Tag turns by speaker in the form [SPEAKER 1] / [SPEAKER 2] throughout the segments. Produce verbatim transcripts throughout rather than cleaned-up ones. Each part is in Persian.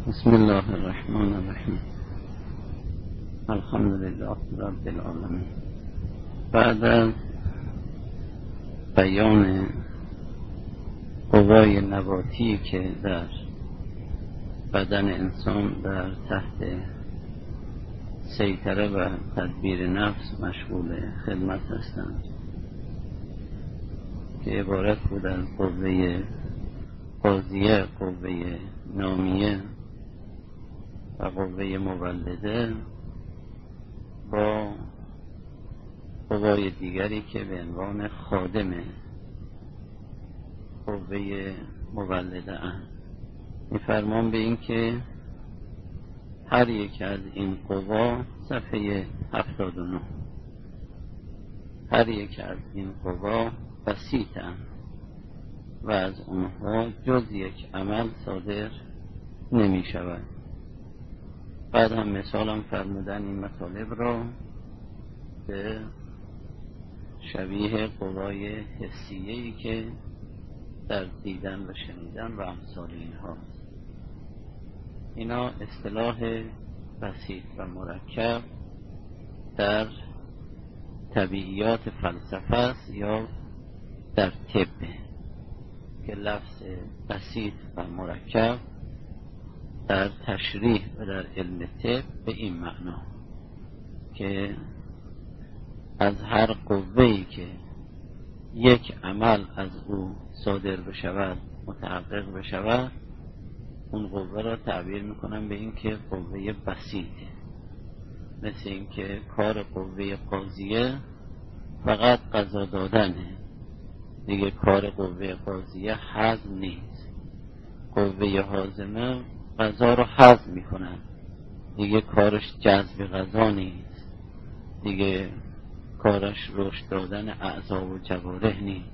[SPEAKER 1] بسم الله الرحمن الرحیم. الحمدلله رب العالمین. بعد از بیان قوای نباتی که در بدن انسان در تحت سیطره و تدبیر نفس مشغول خدمت هستند که عبارت بود از قوه قاضیه، قوه نامیه و قوه مولده، با قوای دیگری که به عنوان خادم قوه مولده اند. می‌فرمان به این که هر یک از این قوا، صفحه هفتاد و نه، هر یک از این قوا بسیطند و از اونها جز یک عمل صادر نمی شود. بعد هم مثال هم فرمودن این مطالب را به شبیه قوای حسیه‌ای که در دیدن و شنیدن و امثال اینها. اینا اصطلاح بسیط و مرکب در طبیعیات فلسفه است یا در طب، که لفظ بسیط و مرکب در تشریح و در علم طب به این معنا که از هر قوه‌ای که یک عمل از او صادر بشود، متحقق بشود، اون قوه را تعبیر میکنن به این که قوه بسیطه. مثل این که کار قوه قاضیه فقط قضا دادنه، دیگه کار قوه قاضیه هضم نیست. قوه حازمه غذا رو هضم میکنن، دیگه کارش جذب غذا نیست، دیگه کارش رشد دادن اعضا و جوارح نیست.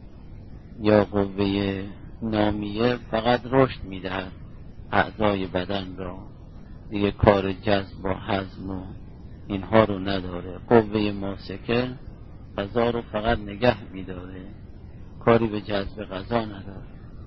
[SPEAKER 1] یا قوه نامیه فقط رشد میدهد اعضای بدن را، دیگه کار جذب و هضم و اینها رو نداره. قوه ماسکه غذا رو فقط نگه میداره، کاری به جذب غذا نداره.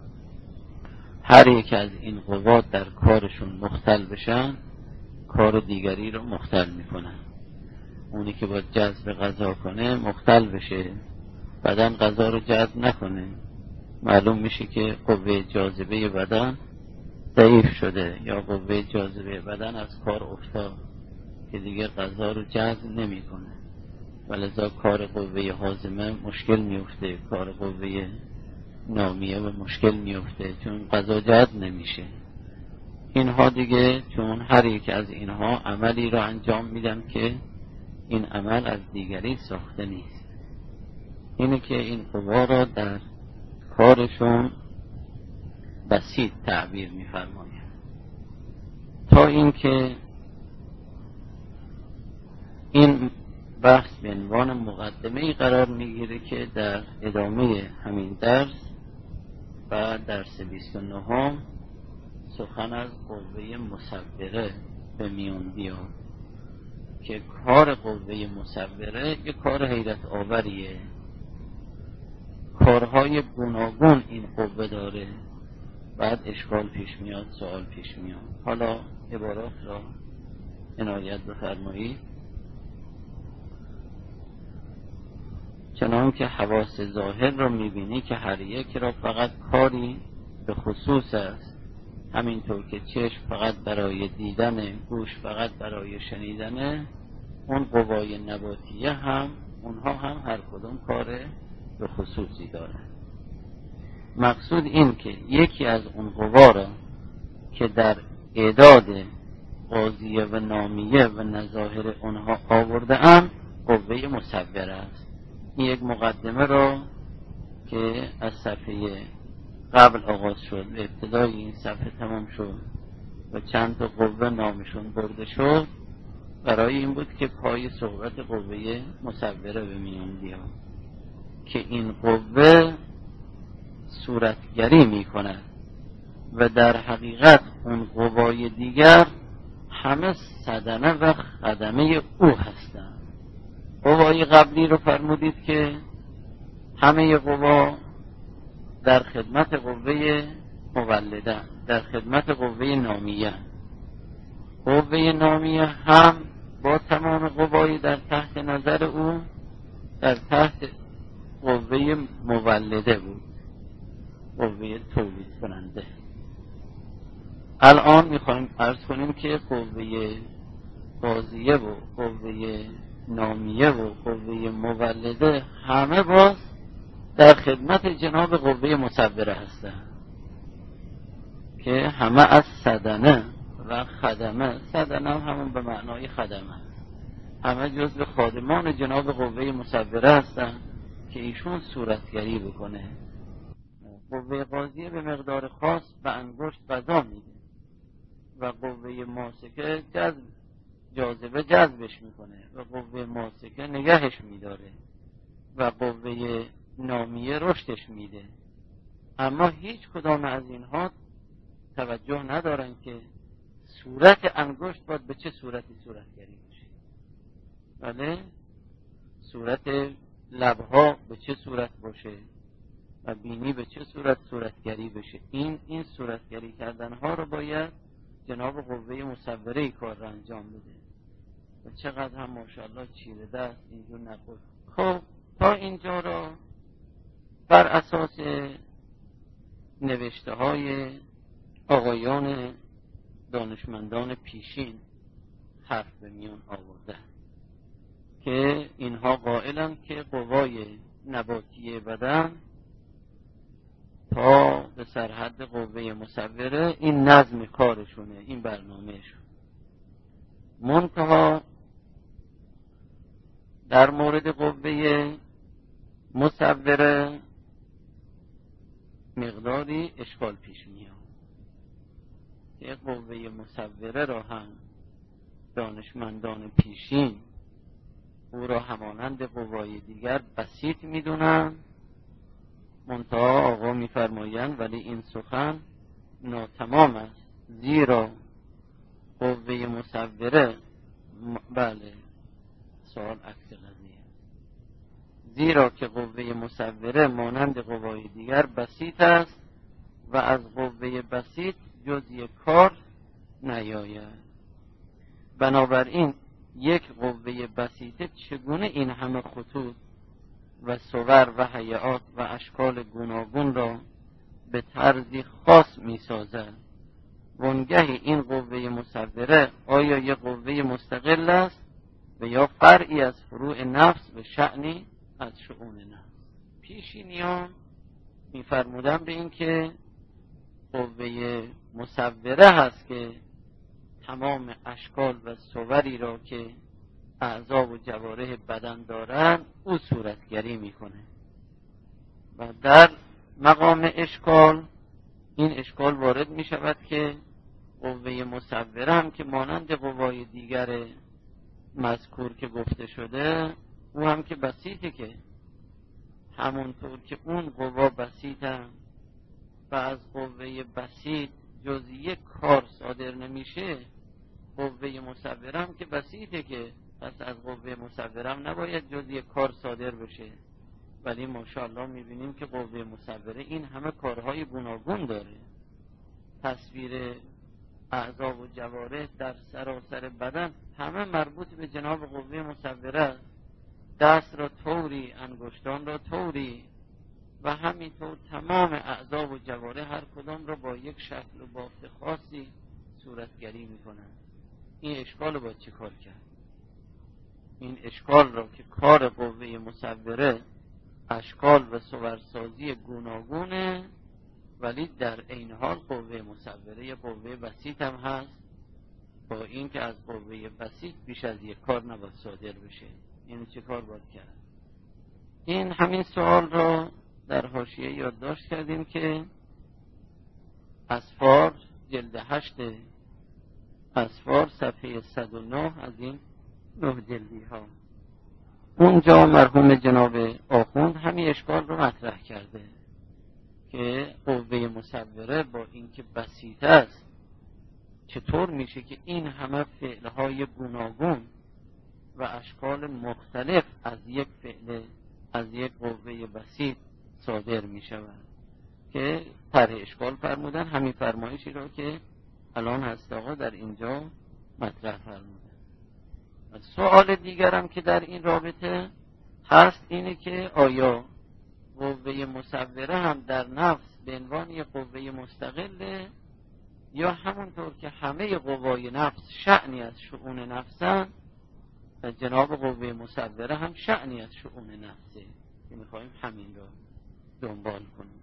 [SPEAKER 1] هر یک از این قوات در کارشون مختل بشن، کار دیگری رو مختل میکنن. اونی که باید جذب غذا کنه مختل بشه، بدن غذا رو جذب نکنه، معلوم میشه که قوه جاذبه بدن ضعیف شده یا قوه جاذبه بدن از کار افتاد که دیگه غذا رو جذب نمیکنه، ولذا کار قوه هاضمه مشکل میفته، کار قوه نامیه به مشکل میفته، چون غذا جذب نمیشه. اینها دیگه چون هر یک از اینها عملی رو انجام میدن که این عمل از دیگری ساخته نیست. اینه که این قوا را در کارشون بسیط تعبیر می‌فرماید، تا اینکه این بحث به عنوان مقدمه‌ای قرار میگیره که در ادامه همین درس و درس بیست و نه سخن از قوه مصوره به میون بیاد که کار قوه مصوره یک کار حیرت آوریه. کارهای گوناگون این قوه داره. بعد اشکال پیش میاد، سوال پیش میاد. حالا عبارات را عنایت بفرمایید. چنان که حواس ظاهر را میبینی که هر یک را فقط کاری به خصوص است، همینطور که چشم فقط برای دیدن، گوش فقط برای شنیدنه، اون قوای نباتیه هم اونها هم هر کدوم کار به خصوصی داره. مقصود این که یکی از اون قوا را که در اعداد قاضیه و نامیه و نظاهر اونها آورده ام قوه مصوره است. این یک مقدمه را که از صفحه قبل آغاز شد و ابتدای این صفحه تمام شد و چند تا قوه نامشون برده شد، برای این بود که پای صحبت قوه مصوره به میان بیاد که این قوه صورتگری می کند و در حقیقت اون قوای دیگر همه صدمه و خدمه او هستند. قوای قبلی رو فرمودید که همه قوا در خدمت قوه مولده، در خدمت قوه نامیه. قوه نامیه هم با تمام قوای در تحت نظر او در تحت قوه مولده بود، قوه تولید کننده. الان میخوایم عرض کنیم که قوه قاضیه و قوه نامیه و قوه مولده همه باز در خدمت جناب قوه مصوره هستند که همه از صدنه و خدمه، صدنه همون به معنای خدمه، همه جزو خادمان جناب قوه مصوره هستند که ایشون صورتگری بکنه. قوه قاضیه به مقدار خاص به انگشت قضا میده و قوه ماسکه جذب جاذبه جذبش میکنه و قوه ماسکه نگهش میداره و قوه نامیه رشدش میده. اما هیچ کدام از اینها توجه ندارن که صورت انگشت باید به چه صورتی صورتگری بشه، بله صورت لبها به چه صورت باشه و بینی به چه صورت صورتگری بشه. این این صورتگری کردن ها رو باید جناب قوه مصوره کار را انجام بده و چقدر هم ماشاءالله چیره دست اینجور نخور. خب تا اینجا را بر اساس نوشته های آقایان دانشمندان پیشین حرف به میان آورده که اینها قائلند که قوای نباتی بدن تا به سرحد قوه مصوره این نظم کارشونه، این برنامهشون. منتها در مورد قوه مصوره مقداری اشکال پیش میاد که قوه مصوره را هم دانشمندان پیشین او را همانند قوای دیگر بسیط میدونن. منتها آقا میفرمایند ولی این سخن ناتمام است، زیرا قوه مصوره م... بله سوال عکس قضیه، زیرا که قوه مصوره مانند قوای دیگر بسیط است و از قوه بسیط جز یک کار نیاید. بنابراین یک قوه بسیطه چگونه این همه خطوط و صور و هیئات و اشکال گوناگون را به طرزی خاص می سازد؟ وانگهی این قوه مصوره آیا یک قوه مستقل است و یا فرعی از فروع نفس به شأنی از شؤون نفس؟ پیشینیان می فرمودن به این که قوه مصوره هست که تمام اشکال و صوری را که اعضا و جوارح بدن دارن او صورتگری میکنه و در مقام اشکال این اشکال وارد میشود که قوه مصوره هم که مانند قوای دیگر مذکور که گفته شده او هم که بسیطه، که همونطور که اون قوا بسیطن و از قوه بسیط جز یک کار صادر نمیشه، قوه مصوره هم که بسیطه که پس از قوه مصوره هم نباید جز یک کار صادر بشه. ولی ماشاءالله میبینیم که قوه مصوره این همه کارهای گوناگون داره. تصویر اعضا و جوارح در سراسر بدن همه مربوط به جناب قوه مصوره است. دست را طوری، انگشتان را طوری و همینطور تمام اعضا و جوارح هر کدام را با یک شکل و بافت خاصی صورتگری میکنن. این اشکال رو باید چه کار کرد؟ این اشکال را که کار قوه مصوره اشکال و صورسازی گوناگونه، ولی در این حال قوه مصوره یه قوه بسیط هم هست، با این که از قوه بسیط بیش از یک کار نباید صادر بشه. این چه کار باید کرد؟ این همین سوال را در حاشیه یادداشت کردیم که اسفار جلد هشت اسفار صفحه صد و نه از این نه جلدی ها، اونجا مرحوم جناب آخوند همین اشکال رو مطرح کرده که قوه مصوره با اینکه بسیط است چطور میشه که این همه فعلهای گوناگون و اشکال مختلف از یک فعل از یک قوه بسیط صادر میشود، که طرح اشکال فرمودن همین فرمایشی را که الان هست آقا در اینجا مطرح فرمودن. سوال دیگرم که در این رابطه هست اینه که آیا قوه مصوره هم در نفس به عنوان یک قوه مستقله یا همونطور که همه قوای نفس شأنی از شؤون نفسن و جناب قوه مصوره هم شأنی از شؤون نفسه که میخواییم همین را دنبال کنیم.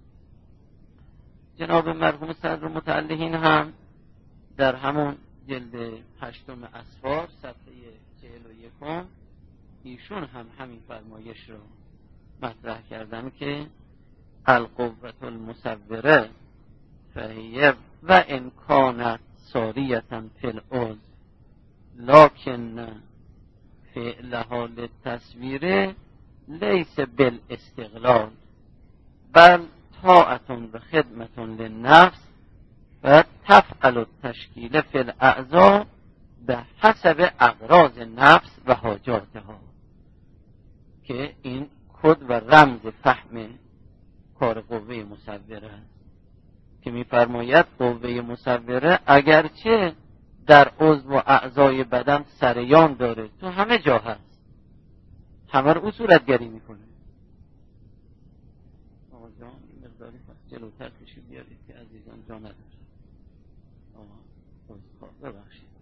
[SPEAKER 1] جناب مرحوم صدر متعلقین هم در همون جلد هشتم اسفار صفحه چهل و یکم ایشون هم همین فرمایش رو مطرح کردن که القوة المصوره فهیه و امکانت ساریتا فی العضو لکن فعلها للتصویر لیس بالاستقلال بل طاعت و خدمت للنفس و تفعل التشکیل فی الاعضاء به حسب اغراض نفس و حاجاتها، که این کد و رمز فهم کار قوه مصوره است که می‌فرماید قوه مصوره اگرچه در عضو و اعضای بدن سریان داره، تو همه جا هست، همه رو او صورتگری میکنه. آقا جان این مقداری پس جلوتر کشی بیارید که عزیزان جا نداره. آقا ببخشید.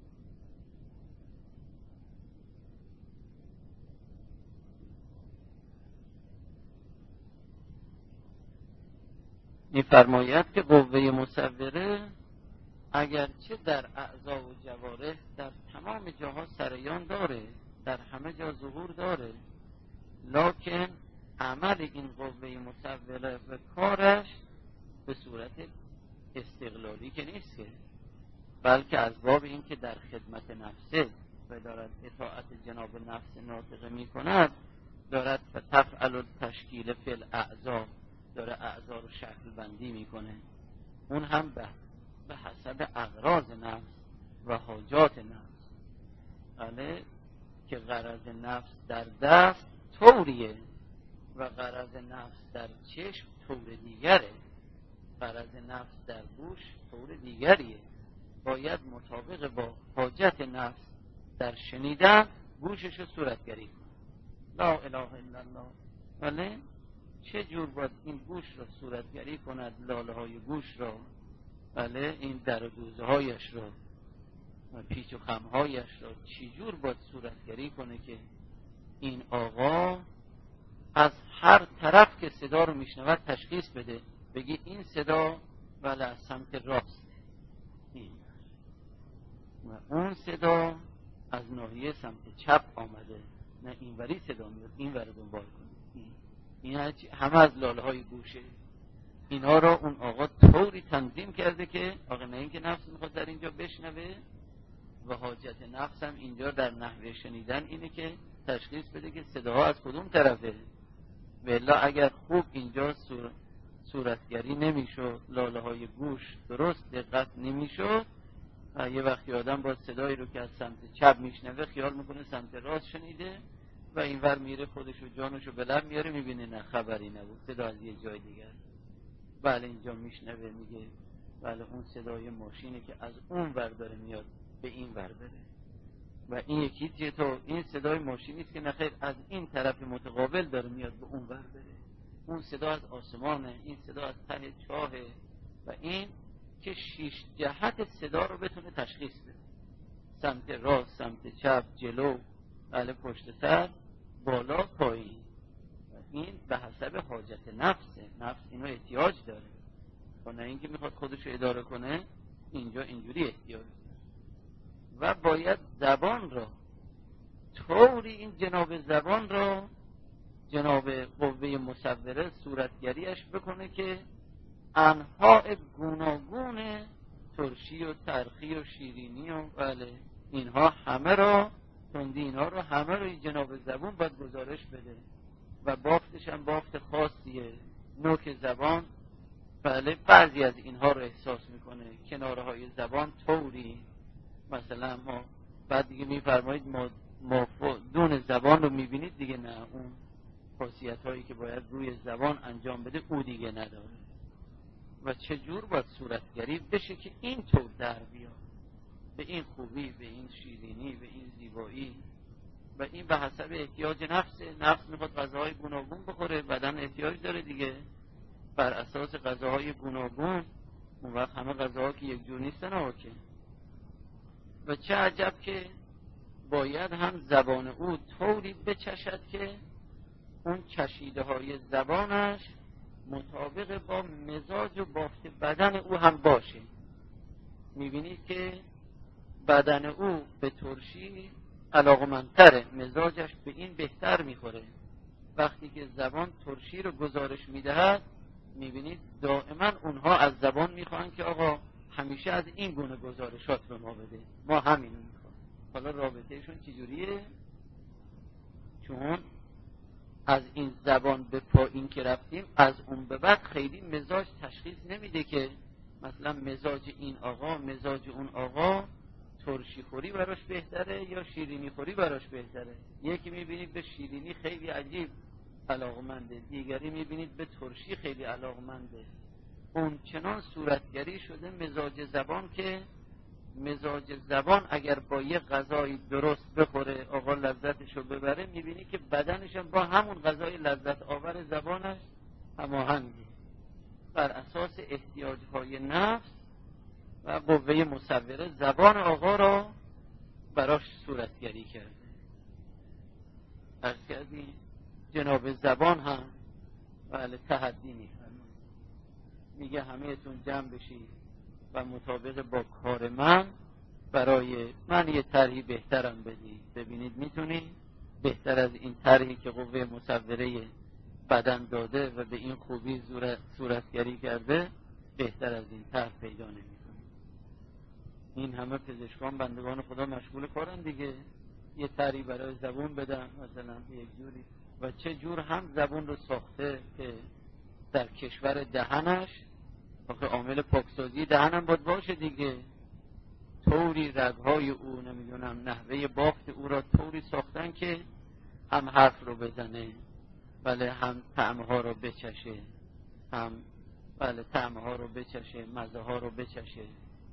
[SPEAKER 1] می‌فرماید که قوه مصوره اگرچه در اعضا و جوارح در تمام جاها سریان داره، در همه جا ظهور داره، لکن عمل این قوه مصوره و کارش به صورت استقلالی که نیست که، بلکه از باب این که در خدمت نفسه و دارد اطاعت جناب نفس ناطقه می کند، دارد تفعل التشکیل فی الاعضا، داره اعضا رو شکل بندی میکنه، اون هم به به حسب اغراض نفس و حاجات نفس. بله که غرض نفس در دست طوریه و غرض نفس در چشم طور دیگره، غرض نفس در گوش طور دیگریه، باید مطابق با حاجت نفس در شنیدن گوشش رو صورتگری کنه. لا اله الا الله. بله چه جور باید این گوش را صورتگری کند، لاله های گوش را، بله این در و دوزه هایش را و پیچ و خمهایش را چی جور باید صورتگری کنه که این آقا از هر طرف که صدا رو میشنود تشخیص بده، بگی این صدا بله از سمت راست این و اون صدا از ناحیه سمت چپ آمده، نه اینوری صدا میاد اینور دنبال کنه. این همه از لاله های گوشه، اینها را اون آقا طوری تنظیم کرده که آقا نه اینکه نفس میخواد در اینجا بشنوه و حاجت نفس هم اینجا در نحوه شنیدن اینه که تشخیص بده که صداها از کدوم طرفه. والا اگر خوب اینجا صور... صورتگری نمیشد، لاله های گوش درست دقت نمیشد، یه وقتی آدم با صدایی رو که از سمت چپ میشنوه خیال میکنه سمت راست شنیده و اینور میره خودشو جانشو به لب میاره، میبینه نه خبری نبود، صدا از یه جای دیگر. بله اینجا میشنوه میگه بله اون صدای ماشینه که از اون ور داره میاد به این ور بره و این یکی چیه تو این صدای ماشینیست که نخیر از این طرف متقابل داره میاد به اون ور بره، اون صدا از آسمانه، این صدا از ته چاهه و این که شیش جهت صدا رو بتونه تشخیص بده، سمت راست، سمت چپ، جلو، بله پشت سر، بالا، پایین. این به حسب حاجت نفسه، نفس اینو احتیاج داره و نه اینکه میخواد خودشو اداره کنه، اینجا اینجوری احتیاج داره و باید زبان را طوری این جناب زبان را جناب قوه مصوره صورتگریش بکنه که انواع گوناگون ترشی و ترخی و شیرینی و بله اینها همه را تندی اینها رو همه رو جناب زبان باید گزارش بده و بافتش هم بافت خاصیه، نوک زبان بله بعضی از اینها رو احساس میکنه، کناره های زبان طوری مثلا ما بعد دیگه میفرمایید ما, ما دون زبان رو میبینید دیگه نه اون خاصیت هایی که باید روی زبان انجام بده او دیگه نداره. و چجور باید صورتگری بشه که این طور در بیاد، به این خوبی، به این شیرینی، به این زیبایی. و این به حسب احتیاج نفس. نفس میخواد غذاهای گوناگون بخوره، بدن احتیاج داره دیگه، بر اساس غذاهای گوناگون. اون وقت همه غذاها که یک جور نیستن آقا که. و چه عجب که باید هم زبان او طوری بچشد که اون چشیده های زبانش مطابق با مزاج و بافت بدن او هم باشه. میبینید که بدن او به ترشی علاقمندتره، مزاجش به این بهتر میخوره. وقتی که زبان ترشی رو گزارش میدهد، میبینید دائما اونها از زبان میخوان که آقا همیشه از این گونه گزارشات به ما بده، ما همین میخوام. حالا رابطهشون چجوریه؟ چون از این زبان به پایین که رفتیم، از اون به بعد خیلی مزاج تشخیص نمیده که مثلا مزاج این آقا، مزاج اون آقا ترشی خوری براش بهتره یا شیرینی خوری براش بهتره. یکی میبینید به شیرینی خیلی عجیب علاقمنده، دیگری میبینید به ترشی خیلی علاقمنده. اون چنان صورتگری شده مزاج زبان که مزاج زبان اگر با یه غذای درست بخوره آقا لذتشو ببره، میبینی که بدنش با همون غذای لذت آور زبانش هماهنگه، بر اساس احتیاجهای نفس و قوه مصوره زبان آقا را براش صورتگری کرده. عرض کردیم جناب زبان هم بله تحدی میفرماید، میگه همه‌تون جمع بشید و مطابق با کار من برای من یه طرحی بهترم بدید. ببینید میتونید بهتر از این طرحی که قوه مصوره بدن داده و به این خوبی صورتگری کرده، بهتر از این طرح پیدا نمی‌کنید. این همه پزشکان بندگان خدا مشغول کارن دیگه، یه طرحی برای زبون بدن مثلا یک جوری. و چه جور هم زبون رو ساخته که در کشور دهنش، آخه عامل پاکسازی دهنم باید باشه دیگه، طوری رگهای او نمیدونم نحوه بافت او را طوری ساختن که هم حرف رو بزنه، بله هم طعمها رو بچشه، هم بله طعمها رو بچشه، مزه ها رو بچشه.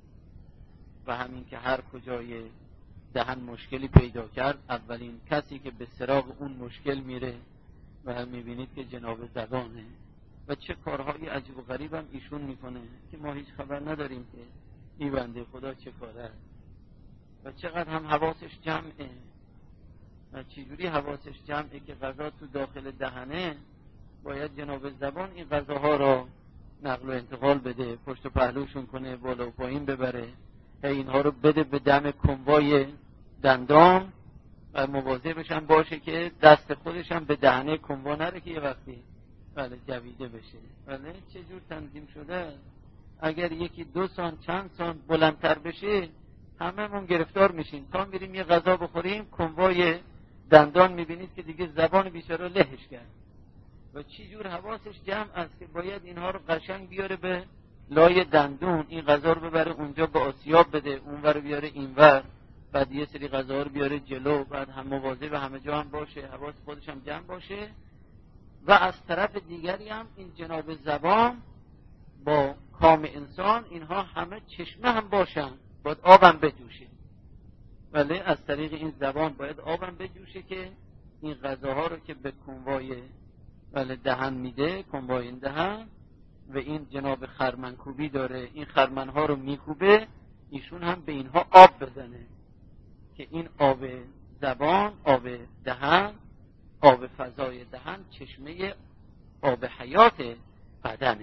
[SPEAKER 1] و همین که هر کجای دهن مشکلی پیدا کرد، اولین کسی که به سراغ اون مشکل میره و هم میبینید که جناب زبانه. و چه کارهای عجیب و غریب هم ایشون میکنه که ما هیچ خبر نداریم که این بنده خدا چه کاره و چقدر هم حواسش جمعه. و چجوری حواسش جمعه که غذا تو داخل دهنه، باید جناب زبان این غذاها را نقل و انتقال بده، پشت و پهلوشون کنه، بالا و پایین ببره، اینها رو بده به دم کنوای دندان و مواظب بشن باشه که دست خودش هم به دهنه کنوا نره که یه وقتی بله جویده بشه. بله چجور تنظیم شده؟ اگر یکی دو سان چند سان بلندتر بشه هممون گرفتار میشیم. تا میریم یه غذا بخوریم کنوای دندان میبینید که دیگه زبان بیچاره لهش کرد. و چجور حواسش جمع است که باید اینها رو قشنگ بیاره به لای دندون، این غذا رو ببره اونجا به آسیاب بده، اونور بیاره اینور، بعد یه سری غذا رو بیاره جلو، بعد هم مواظب همه جا هم باشه، حواس خودش هم جمع باشه. و از طرف دیگری هم این جناب زبان با کام انسان اینها همه چشمه هم باشن، باید آبم بجوشه. ولی از طریق این زبان باید آبم بجوشه که این غذاها رو که به کنوای ولی دهن میده، کنوای این دهن، و این جناب خرمنکوبی داره، این خرمنها رو میکوبه، ایشون هم به اینها آب بزنه که این آب زبان، آب دهن، آب فضای دهن چشمه آب حیات بدنه،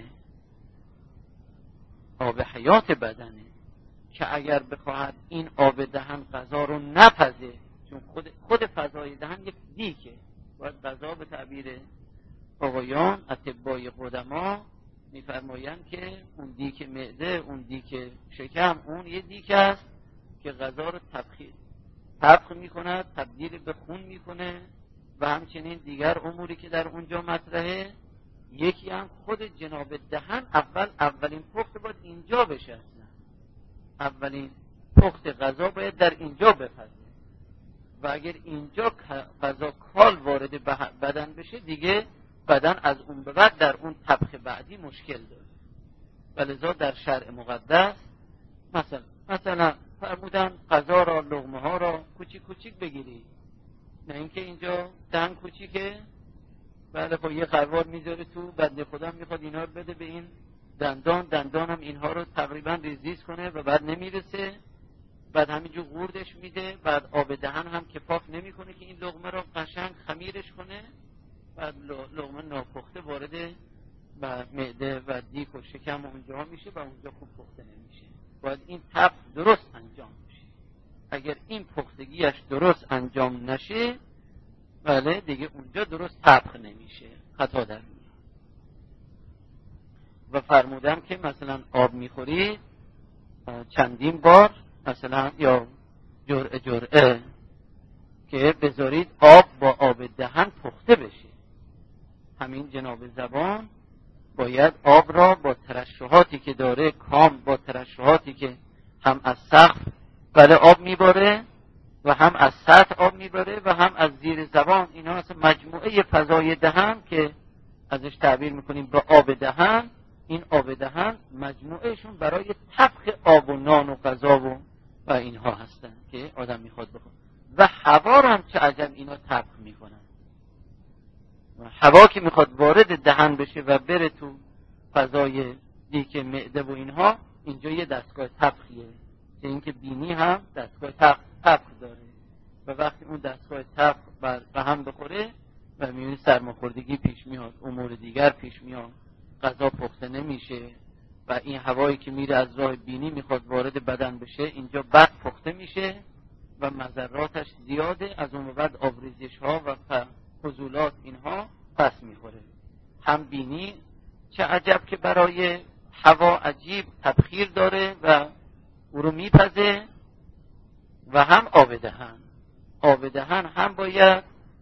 [SPEAKER 1] آب حیات بدنه که اگر بخواهد این آب دهن غذا رو نپزه، چون خود, خود فضای دهن یک دیکه، باید غذا به تعبیر آقایان اطبای قدما میفرمایند که اون دیک معده، اون دیک شکم، اون یه دیک است که غذا رو تبخیر تبخ میکند، تبدیل به خون میکنه و همچنین دیگر اموری که در اونجا مطرحه. یکی هم خود جناب دهن اول اولین پخت باید اینجا بشه، اصلا اولین پخت غذا باید در اینجا بپزه و اگر اینجا غذا کال وارد بدن بشه دیگه بدن از اون به بعد در اون طبخ بعدی مشکل داره. ولذا در شرع مقدس مثلا مثلا فرمودن غذا را، لقمه ها را کوچیک کوچیک بگیری، نه اینکه اینجا دهن کوچیکه، بله خب یه قوار میذاره تو، بنده خدا میخواد اینا رو بده به این دندان، دندان هم اینها رو تقریبا ریزیز کنه و بعد نمیرسه، بعد همینجور قوردش میده، بعد آب دهن هم کفاف نمیکنه که این لقمه رو قشنگ خمیرش کنه، بعد لقمه ناپخته وارد و معده و دیگ و شکم اونجا میشه و اونجا خوب پخته نمیشه. باید این طبخ درست انجام بشه. اگر این پختگیش درست انجام نشه، بله دیگه اونجا درست طبخ نمیشه، خطا در میاد. و فرمودم که مثلا آب میخورید چندین بار، مثلا یا جرعه جرعه که بذارید آب با آب دهن پخته بشه. همین جناب زبان باید آب را با ترشحاتی که داره کام، با ترشحاتی که هم از سقف بله آب میباره و هم از سطح آب میباره و هم از زیر زبان، اینا اصلا مجموعه فضای دهن که ازش تعبیر میکنیم با آب دهن، این آب دهن مجموعهشون برای طبخ آب و نان و غذا و و اینها هستن که آدم میخواد بخواد. و هوا رو هم چه عجب اینا طبخ میکنن. هوا که میخواد وارد دهن بشه و بره تو فضای دیگه معده و اینها، اینجا یه دستگاه طبخیه که اینکه بینی هم دستگاه طبخ طبخ داره و وقتی اون دستگاه طبخ به هم بخوره و میبینی سرماخوردگی پیش میاد، امور دیگر پیش میاد، غذا پخته نمیشه و این هوایی که میره از راه بینی میخواد وارد بدن بشه، اینجا بد پخته میشه و مضراتش زیاده. از اون بعد آبریزش ها و فضولات اینها پس میخوره. هم بینی چه عجب که برای هوا عجیب تبخیر داره و او رو میپزه، و هم آب دهن. آب دهن هم باید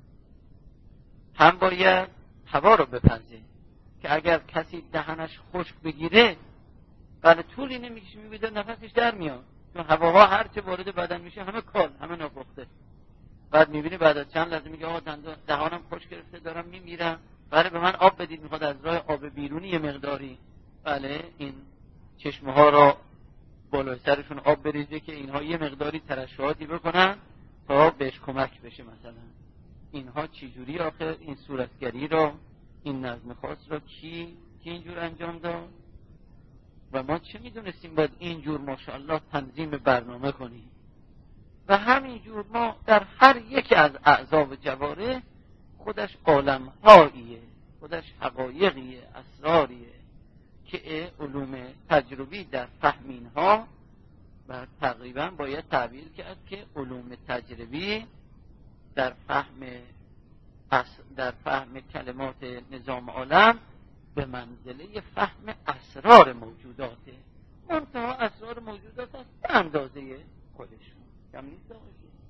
[SPEAKER 1] هم باید هوا رو بپزه که اگر کسی دهنش خشک بگیره بله طولی نمیکشه، میبینه نفسش در میاد، چون هواها هر چه وارد بدن میشه همه کال، همه ناپخته. بعد میبینی بعد از چند لحظه میگه آقا دهانم خشک گرفته دارم میمیرم، بله به من آب بدید، میخواد از راه آب بیرونی یه مقداری بله این چشمه ها را بالای سرشون آب بریزه که اینها یه مقداری ترشحاتی بکنن تا بهش کمک بشه. مثلا اینها چجوری آخر این صورتگری را، این نظم خاص را کی کی اینجور انجام داد و ما چه میدونستیم باید اینجور ماشاءالله تنظیم برنامه کنیم. و همینجور ما در هر یکی از اعضا و جواره خودش عالم‌هاییه، خودش حقایقیه، اسراریه که علوم تجربی در فهم اینها و تقریبا باید تعبیر کرد که علوم تجربی در فهم در فهم کلمات نظام عالم به منزله فهم اسرار موجوداته. منتها اسرار موجودات است به اندازه خودشون، کم نیست آقای.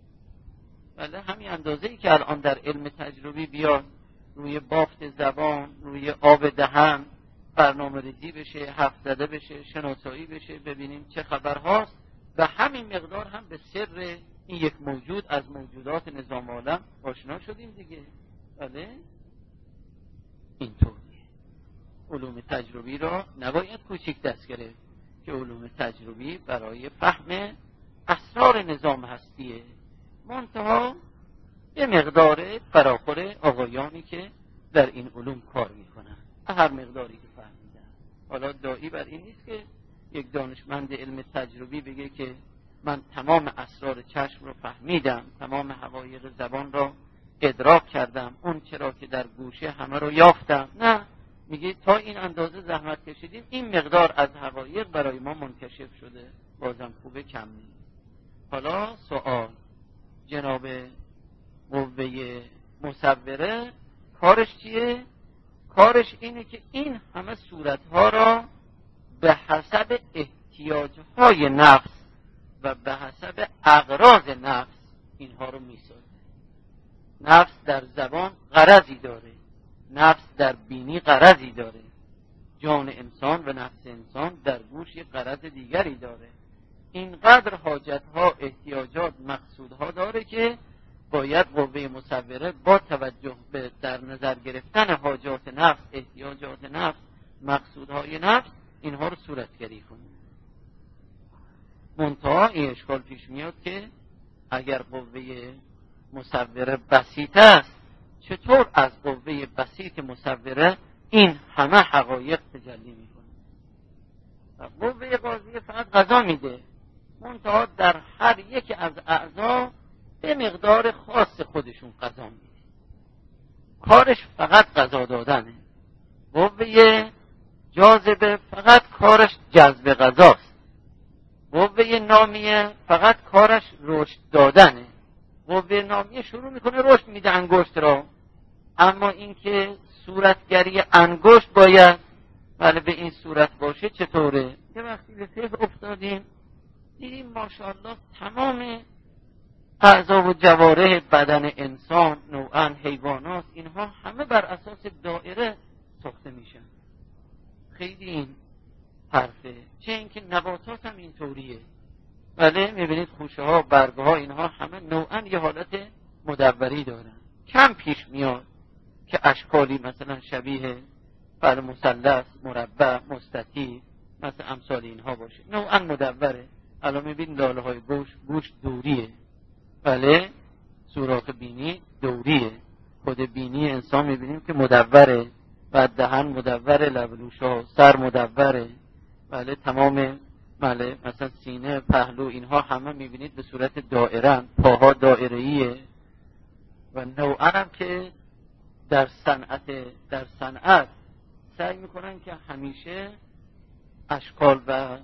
[SPEAKER 1] بله همین اندازه‌ای که الان در علم تجربی بیاد روی بافت زبان، روی آب دهن برنامه ریزی بشه، حرف زده بشه، شناسایی بشه، ببینیم چه خبر هاست، و همین مقدار هم به سر این یک موجود از موجودات نظام عالم آشنا شدیم دیگه. بله اینطوریه. علوم تجربی را نباید کوچیک دست گرفت که علوم تجربی برای فهم اسرار نظام هستیه، منتها یه مقدار فراخور آقایانی که در این علوم کار میکنن هر مقداری که فهمیدن. حالا داعی بر این نیست که یک دانشمند علم تجربی بگه که من تمام اسرار چشم رو فهمیدم، تمام حقایق زبان را ادراک کردم، اون چرا که در گوشه همه رو یافتم. نه، میگه تا این اندازه زحمت کشیدیم، این مقدار از حقایق برای ما منکشف شده، بازم خوبه کم نیست. حالا سوال، جناب قوه مصوره کارش چیه؟ کارش اینه که این همه صورتها را به حسب احتیاجهای نفس و به حسب اغراض نفس اینها رو میسازه. نفس در زبان غرضی داره، نفس در بینی غرضی داره، جان انسان و نفس انسان در گوش یک غرض دیگری داره. اینقدر حاجتها، احتیاجات، مقصودها داره که باید قوه مصوره با توجه به در نظر گرفتن حاجات نفس، احتیاجات نفس، مقصودهای نفس، اینها رو صورتگری کنه. منتها این اشکال پیش میاد که اگر قوه مصوره بسیط است، چطور از قوه بسیط مصوره این همه حقایق تجلی میکنه؟ قوه قاضیه فقط قضا میده، منتها در هر یک از اعضا به مقدار خاص خودشون قضا میده. کارش فقط قضا دادنه. قوه جاذبه فقط کارش جذب قضاست. قوه نامیه فقط کارش رشد دادنه. قوه نامیه شروع میکنه رشد میده انگشت را، اما اینکه صورتگری انگشت باید ولی به این صورت باشه چطوره؟ یه وقتی به فکر افتادیم دیدیم ماشاءالله تمام اعضا و جوارح بدن انسان، نوعاً حیوانات، اینها همه بر اساس دایره ساخته میشن. خیلی این حرفه. چه اینکه نباتات هم اینطوریه. بله میبینید خوشه ها، برگه ها، اینها همه نوعاً یه حالت مدوری دارن. کم پیش میاد که اشکالی مثلا شبیه بر مثلث، مربع، مستطیل مثلا امثال اینها باشه. نوعاً مدوره. الان میبینید لاله های گوش گوش دوریه. بله سوراخ بینی دوریه. خود بینی انسان میبینیم که مدوره، و دهن مدوره، لبلوشا، سر مدوره. بله تمام بله مثلا سینه، پهلو، اینها همه میبینید به صورت دائره، پاها دائره‌ایه. و نوعاً هم که در صنعت در صنعت سعی میکنن که همیشه اشکال و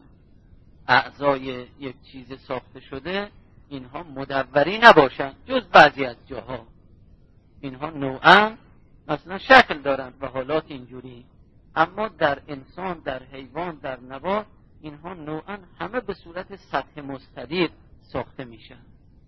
[SPEAKER 1] اعضای یک چیز ساخته شده اینها مدوری نباشن، جز بعضی از جاها. اینها نوعاً مثلا شکل دارن و حالات اینجوری، اما در انسان، در حیوان، در نبات اینها نوعاً همه به صورت سطح مستدیر ساخته میشن،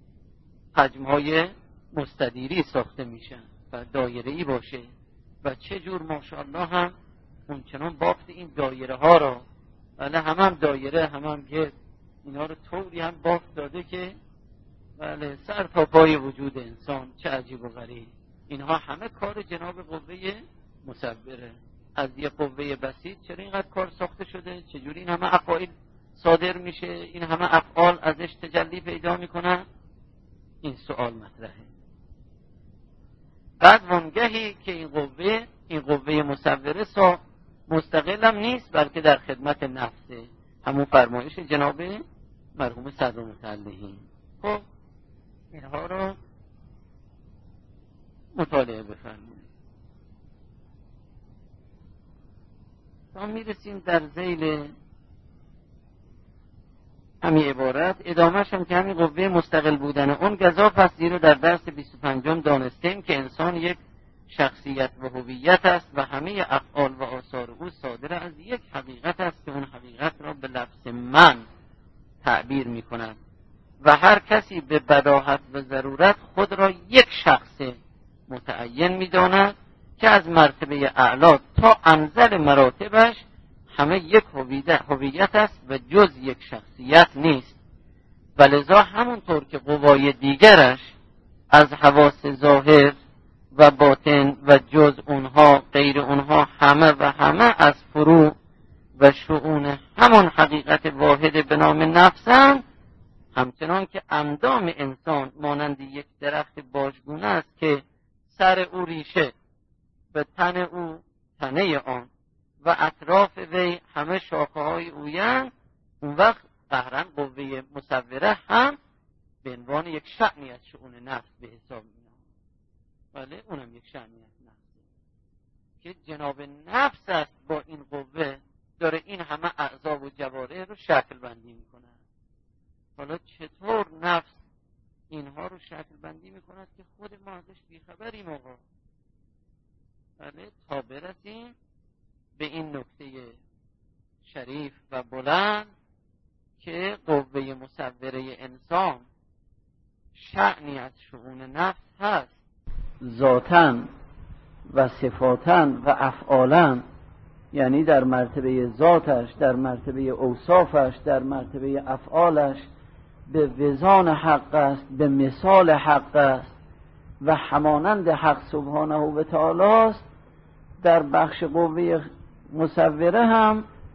[SPEAKER 1] حجم‌های مستدیری ساخته میشن و دایره‌ای باشه. و چه جور ماشاءالله هم اونچنان بافت این دایره ها را، بله هم هم دایره هم هم گرد، اینا رو طوری هم بافت داده که بله سر تا پای وجود انسان. چه عجیب و غریب. اینها همه کار جناب قوه مصوره. از یه قوه بسیط چرا اینقدر کار ساخته شده؟ چجوری این همه افعال صادر میشه؟ این همه افعال ازش تجلی پیدا میکنن؟ این سوال مطرحه. بعد وانگهی که این قوه این قوه مصوره سا مستقل هم نیست، بلکه در خدمت نفسه. همون فرمایش جناب مرحوم صدر متعلقین. خب اینها رو مطالعه بفرمایید. تا میرسیم در ذیل همین عبارت ادامهش هم که همین قوه مستقل بودن اون گزاف است، زیرا در درس بیست و پنجم دانستیم که انسان یک شخصیت و هویت است و همه افعال و آثار او صادر از یک حقیقت است که اون حقیقت را به لفظ من تعبیر می کند و هر کسی به بداهت و ضرورت خود را یک شخص متعین می داند که از مرتبه اعلا تا انزل مراتبش همه یک هویت است و جز یک شخصیت نیست. ولذا همونطور که قوای دیگرش از حواس ظاهر و باطن و جز اونها غیر اونها همه و همه از فروع و شؤون همون حقیقت واحد به نام نفسن، همچنان که اندام انسان مانند یک درخت باجگونه است که سر او ریشه و تن او تنه آن و اطراف وی همه شاخه های اویند، اون وقت قهرن قوه مصوره هم به عنوان یک شأنی از شؤون نفس به حساب می آمد. بله اونم یک شأنی از نفسه که جناب نفس است با این قوه داره این همه اعضا و جوارح رو شکل بندی می کند. حالا چطور نفس اینها رو شکل بندی می کند که خود ما ازش بیخبریم آقا؟ بله تا برسیم به این نکته شریف و بلند که قوه مصوره انسان شأنی از شؤون نفس هست، ذاتاً و صفاتاً و افعالاً، یعنی در مرتبه ذاتش، در مرتبه اوصافش، در مرتبه افعالش به وزان حق است، به مثال حق است و همانند حق سبحانه و تعالی است. در بخش قوه مصوره هم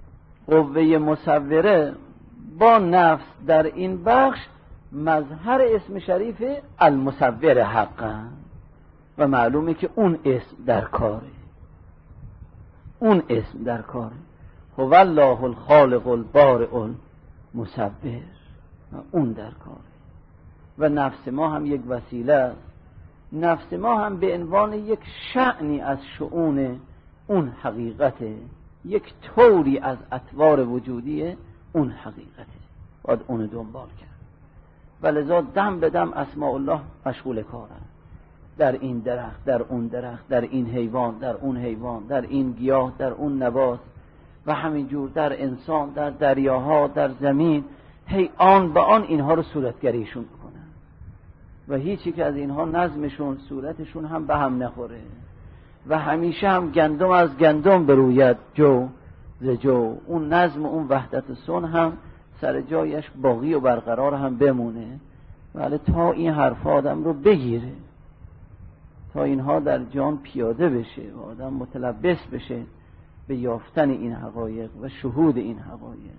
[SPEAKER 2] قوه مصوره با نفس در این بخش مظهر اسم شریف المصور حقا و معلومه که اون اسم در کاره، اون اسم در کاره. هو الله الخالق البارئ المصور، اون در کاره. و نفس ما هم یک وسیله است. نفس ما هم به عنوان یک شأنی از شؤون اون حقیقته، یک طوری از اطوار وجودی اون حقیقته، باید اون دنبال کرد. ولذا دم به دم اسماء الله مشغول کارن، در این درخت، در اون درخت، در این حیوان، در اون حیوان، در این گیاه، در اون نبات، و همینجور در انسان، در دریاها، در زمین، هی آن به آن اینها رو صورتگریشون بکنن و هیچی که از اینها نظمشون صورتشون هم به هم نخوره و همیشه هم گندم از گندم بروید جو ز جو. اون نظم، اون وحدت سن هم سر جایش باقی و برقرار هم بمونه، ولی تا این حرف آدم رو بگیره، تا اینها در جان پیاده بشه و آدم متلبس بشه به یافتن این حقایق و شهود این حقایق.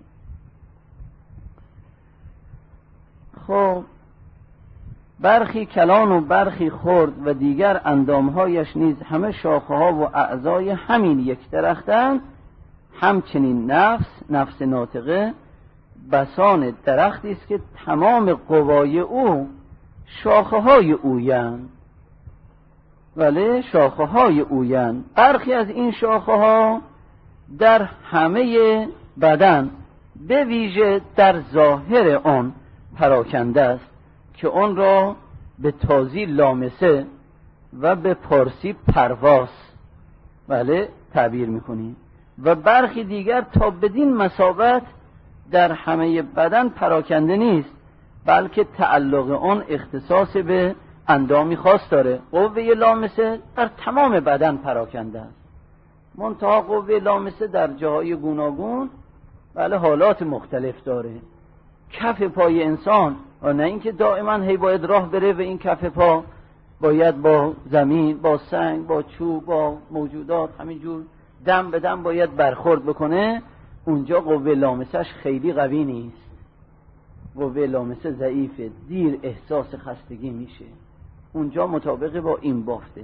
[SPEAKER 2] خب برخی کلان و برخی خرد و دیگر اندامهایش نیز همه شاخه ها و اعضای همین یک درختند. همچنین نفس، نفس ناطقه بسان درختی است که تمام قوای او شاخه های اویند، ولی شاخه های اویند. برخی از این شاخه ها در همه بدن به ویژه در ظاهر آن پراکنده است که آن را به تازی لامسه و به پارسی پرواز بله تعبیر میکنیم، و برخی دیگر تا بدین مسابت در همه بدن پراکنده نیست، بلکه تعلق آن اختصاص به اندامی خاص داره. قوه لامسه در تمام بدن پراکنده است، منتها قوه لامسه در جاهای گوناگون بله حالات مختلف داره. کف پای انسان، و نه اینکه دائما هی باید راه بره و این کف پا باید با زمین، با سنگ، با چوب، با موجودات همینجور دم به دم باید برخورد بکنه، اونجا قوه لامسهش خیلی قوی نیست، قوه لامسه ضعیفه، دیر احساس خستگی میشه، اونجا مطابق با این بافته.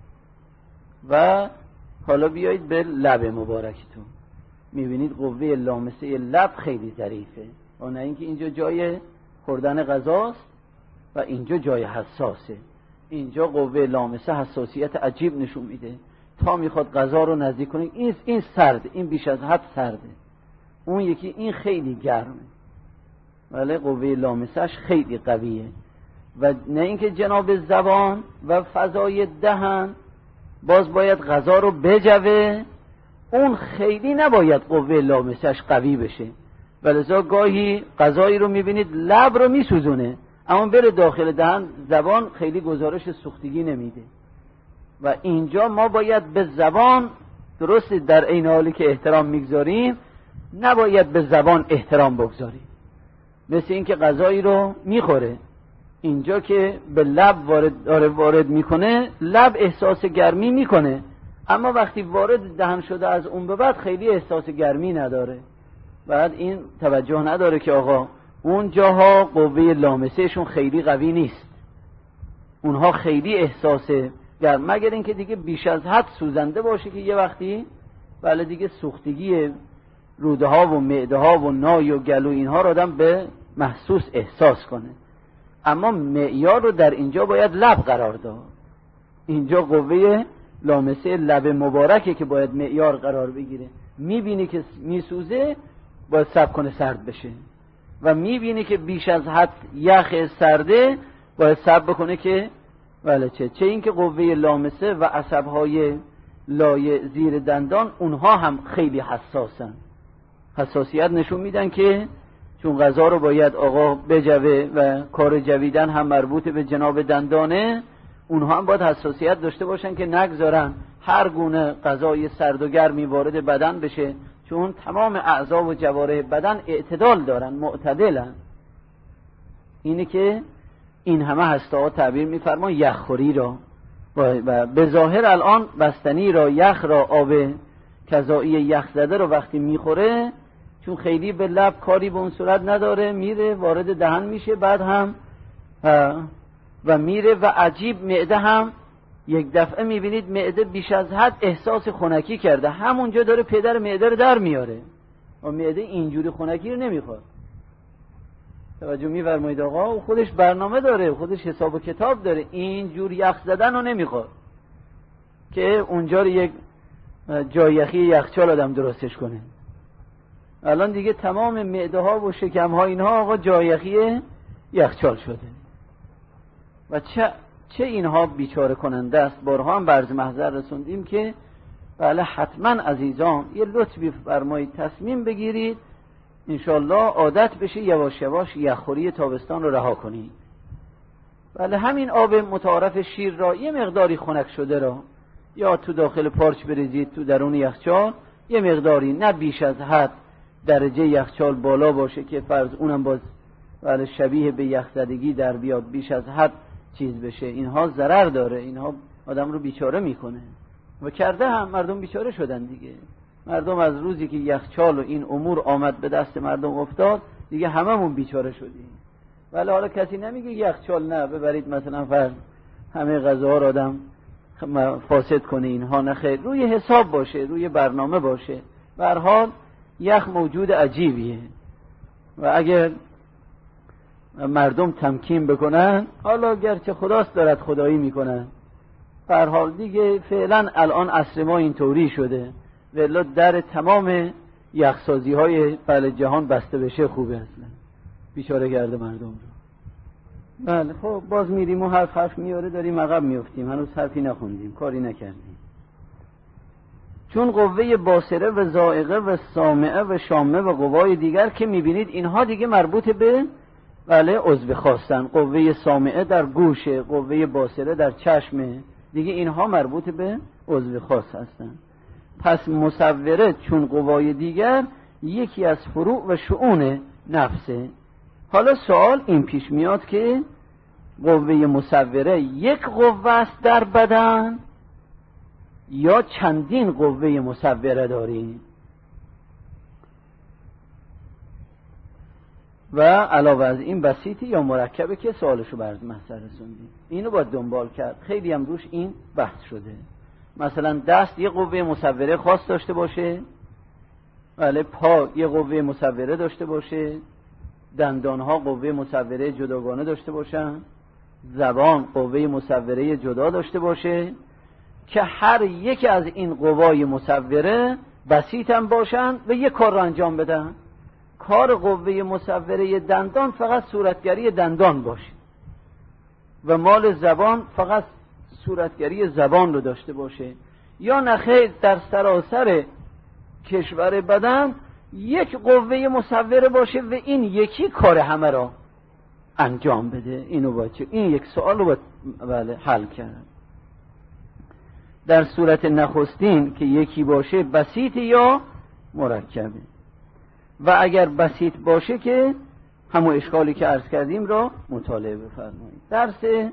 [SPEAKER 2] و حالا بیایید به لب مبارکتون، میبینید قوه لامسه لب خیلی ظریفه، و نه اینکه اینجا جای خوردن غذاست و اینجا جای حساسه. اینجا قوه لامسه حساسیت عجیب نشون میده، تا میخواد غذا رو نزدیک کنه این این سرده، این بیش از حد سرده، اون یکی این خیلی گرمه، ولی قوه لامسهش خیلی قویه. و نه اینکه جناب زبان و فضای دهن باز باید غذا رو بجوه، اون خیلی نباید قوه لامسهش قوی بشه، ولذا گاهی غذایی رو میبینید لب رو میسوزونه اما بره داخل دهن زبان خیلی گزارش سوختگی نمیده. و اینجا ما باید به زبان، درست در این حالی که احترام میگذاریم نباید به زبان احترام بگذاریم. مثل این که غذایی رو میخوره، اینجا که به لب وارد داره وارد میکنه، لب احساس گرمی میکنه، اما وقتی وارد دهن شده از اون به بعد خیلی احساس گرمی نداره. بعد این توجه نداره که آقا اون جاها قوه لامسهشون خیلی قوی نیست، اونها خیلی احساس گرم، مگر اینکه دیگه بیش از حد سوزنده باشه که یه وقتی بله دیگه سوختگی روده ها و معده ها و نای و گلو اینها رو آدم به محسوس احساس کنه. اما معیار رو در اینجا باید لب قرار داد، اینجا قوه لامسه لب مبارکه که باید معیار قرار بگیره. میبینی که میسوزه باید صبر کنه سرد بشه، و میبینی که بیش از حد یخ سرده باید صبر بکنه که بله چه چه این که قوه لامسه و عصبهای لایه زیر دندان اونها هم خیلی حساسن، حساسیت نشون میدن که چون غذا رو باید آقا بجوه و کار جویدن هم مربوط به جناب دندانه، اونها هم باید حساسیت داشته باشن که نگذارن هر گونه غذای سرد و گرمی وارد بدن بشه، چون تمام اعضا و جوارح بدن اعتدال دارن، معتدلن. اینه که این همه هسته ها تعبیر میفرما یخخوری را و به ظاهر الان بستنی را، یخ را، آب کذایی یخ زده رو وقتی میخوره چون خیلی به لب کاری به اون صورت نداره، میره وارد دهن میشه، بعد هم و میره و عجیب معده هم یک دفعه میبینید معده بیش از حد احساس خنکی کرده، همونجا داره پدر معده رو در میاره و معده اینجوری خنکی رو نمیخواد. توجه می‌فرمایید آقا، او خودش برنامه داره، خودش حساب و کتاب داره، اینجور یخ زدن رو نمیخواد که اونجا رو یک جایخی یخچال آدم درستش کنه. الان دیگه تمام معده ها و شکم ها اینها آقا جایخی یخچال شده و چه چه اینها بیچاره کننده است. بارها هم برز محضر رسوندیم که بله حتما عزیزان یه لطفی فرمایید تصمیم بگیرید انشالله عادت بشه یواش یواش یخوری تابستان رو رها کنید. بله همین آب متعارف شیر را یه مقداری خنک شده را یا تو داخل پارچ بریزید تو درون یخچال، یه مقداری، نه بیش از حد درجه یخچال بالا باشه که فرض اونم باز بله شبیه به یخزدگی در بیاد، بیش از حد چیز بشه، اینها ضرر داره، اینها آدم رو بیچاره میکنه و کرده هم مردم بیچاره شدن دیگه. مردم از روزی که یخچال و این امور آمد به دست مردم افتاد دیگه هممون بیچاره شدیم. ولی حالا کسی نمیگه یخچال نه ببرید مثلا فرض همه غذاها رو آدم فاسد کنه، اینها نه خیر، روی حساب باشه، روی برنامه باشه. به هر حال یخ موجود عجیبیه و اگر مردم تمکین بکنن، حالا گرچه خداست دارد خدایی میکنن، به هر حال دیگه فعلا الان عصر ما اینطوری شده ولی در تمام یخسازی های بله جهان بسته بشه خوبه، اصلا بیچاره کرده مردم رو. بله خب باز میریم و حرف حرف میاره داریم عقب میفتیم، هنوز حرفی نخوندیم، کاری نکردیم. چون قوه باصره و ذائقه و سامعه و شامه و قوای دیگر که میبینید اینها دیگه مربوط به بله عضو خاصن. قوه سامعه در گوشه، قوه باصره در چشمه، دیگه اینها مربوط به عضو خاص هستن. پس مصوره چون قوای دیگر یکی از فروع و شؤون نفسه. حالا سوال این پیش میاد که قوه مصوره یک قوه است در بدن یا چندین قوه مصوره داریم؟ و علاوه از این بسیطی یا مرکبه که سوالشو برد محضر رسوندیم. اینو باید دنبال کرد، خیلی هم روش این بحث شده. مثلا دست یه قوه مصوره خاص داشته باشه، بله پا یه قوه مصوره داشته باشه، دندانها قوه مصوره جداگانه داشته باشن، زبان قوه مصوره جدا داشته باشه که هر یک از این قوای مصوره بسیط هم باشن و یک کار را انجام بدن. کار قوه مصوره دندان فقط صورتگری دندان باشه و مال زبان فقط صورتگری زبان رو داشته باشه، یا نخیر در سراسر کشور بدن یک قوه مصوره باشه و این یکی کار همه را انجام بده. اینو باید، این یک سوال رو باید حل کرد. در صورت نخستین که یکی باشه بسیط یا مرکبه، و اگر بسیط باشه که همون اشکالی که عرض کردیم را مطالعه بفرمایید. درس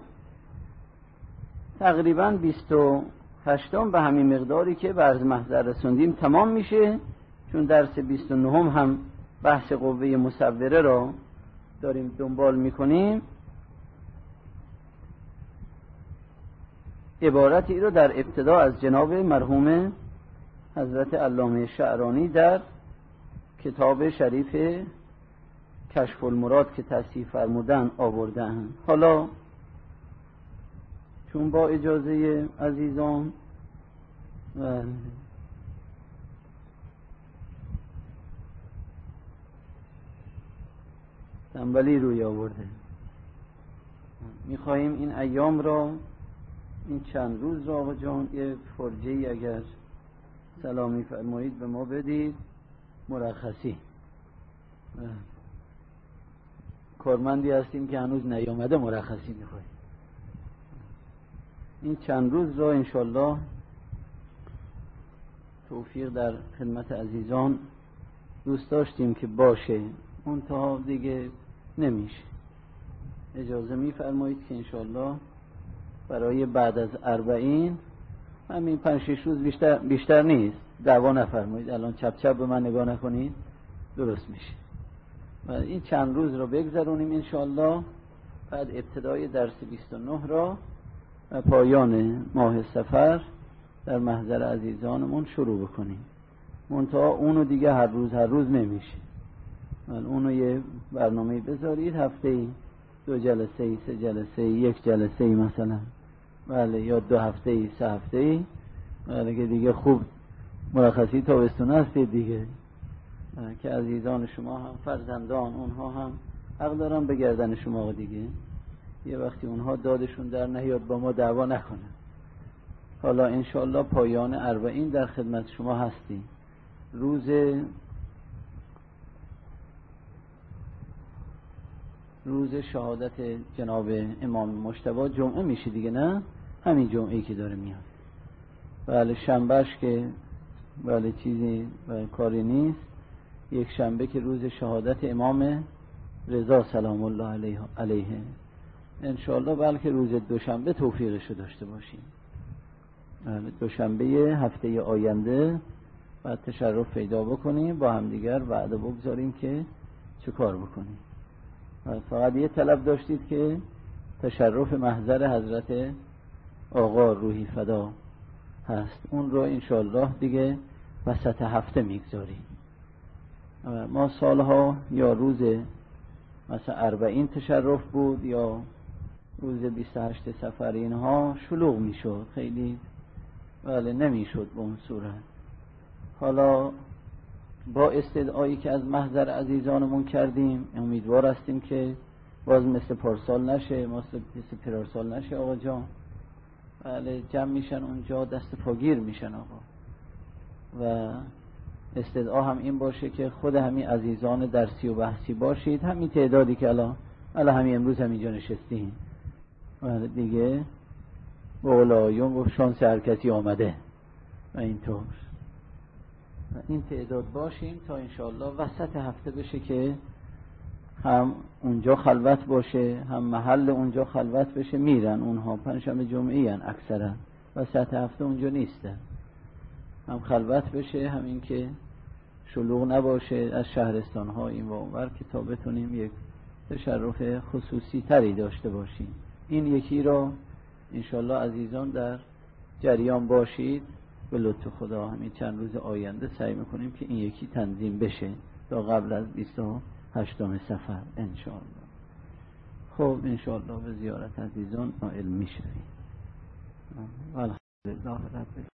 [SPEAKER 2] تقریبا بیست و هشتم به همین مقداری که به عرض محضر رسوندیم تمام میشه، چون درس بیست و نهم هم بحث قوه مصوره را داریم دنبال میکنیم. عبارتی رو در ابتدا از جناب مرحوم حضرت علامه شعرانی در کتاب شریف کشف المراد که تصحیح فرمودن آوردن. حالا چون با اجازه عزیزان و تنبلی روی آورده، میخواهیم این ایام را، این چند روز را آقا جان یه فرجه‌ای اگر سلامی فرمایید به ما بدید، مرخصی. کارمندی هستیم که هنوز نیامده مرخصی میخواهیم. این چند روز را انشالله توفیق در خدمت عزیزان دوست داشتیم که باشه، منتها دیگه نمیشه. اجازه میفرمایید که انشالله برای بعد از اربعین همین پنج شش روز بیشتر, بیشتر نیست، دعوا نفرمایید. الان چپ چپ به من نگاه نکنید، درست میشه. و این چند روز رو بگذرونیم انشاءالله، بعد ابتدای درس بیست و نه را و پایان ماه صفر در محضر عزیزانمون شروع بکنیم. منتها اونو دیگه هر روز هر روز نمیشه، من اونو یه برنامه بذارید، هفته ای دو جلسه ای، سه جلسه ای، یک جلسه ای مثلا، بله، یا دو هفته ای، سه هفته ای، بله، که دیگه خوب مرخصی تابستون هستید دیگه، که عزیزان شما هم فرزندان اونها هم حق دارن بگردن شما دیگه، یه وقتی اونها دادشون در نیاد با ما دعوا نکنن. حالا انشاءالله پایان اربعین در خدمت شما هستیم. روز روز شهادت جناب امام مجتبی جمعه میشه دیگه، نه همین جمعه‌ای که داره میاد، بله، شنبهش که بله چیزی بله کاری نیست، یک شنبه که روز شهادت امام رضا سلام الله علیه علیه انشاءالله، بلکه روز دوشنبه توفیقشو داشته باشیم، بله، دوشنبه هفته آینده بعد تشرف پیدا بکنیم با همدیگر، وعده بگذاریم که چه کار بکنیم. فقط یه طلب داشتید که تشرف محضر حضرت آقا روحی فدا هست، اون رو انشاءالله دیگه وسط هفته میگذاریم. ما سالها یا روز مثلا اربعین تشرف بود یا روز بیست و هشت صفر، اینها شلوغ میشد خیلی، بله نمیشد به اون صورت. حالا با استدعایی که از محضر عزیزانمون کردیم امیدوار هستیم که باز مثل پارسال نشه، مثل پارسال نشه آقا جان، بله، جمع میشن اونجا دست پاگیر میشن آقا، و استدعا هم این باشه که خود همین عزیزان درسی و بحثی باشید، همین تعدادی که الان الان همین امروز همینجا نشستیم، بله دیگه بولایون و شانس هر کسی آمده و اینطور این تعداد باشیم تا انشاءالله وسط هفته بشه که هم اونجا خلوت باشه، هم محل اونجا خلوت بشه، میرن اونها پنجشنبه جمعه‌ای ان اکثرا، وسط هفته اونجا نیستن، هم خلوت بشه، هم این که شلوغ نباشه از شهرستان ها این و اونور، که تا بتونیم یک تشرف خصوصی تری داشته باشیم. این یکی را انشاءالله عزیزان در جریان باشید، به لطف خدا همین چند روز آینده سعی میکنیم که این یکی تنظیم بشه تا قبل از بیست و هشتم صفر انشاءالله. خب انشاءالله به زیارت عزیزان نائل میشویم. الحمدلله رب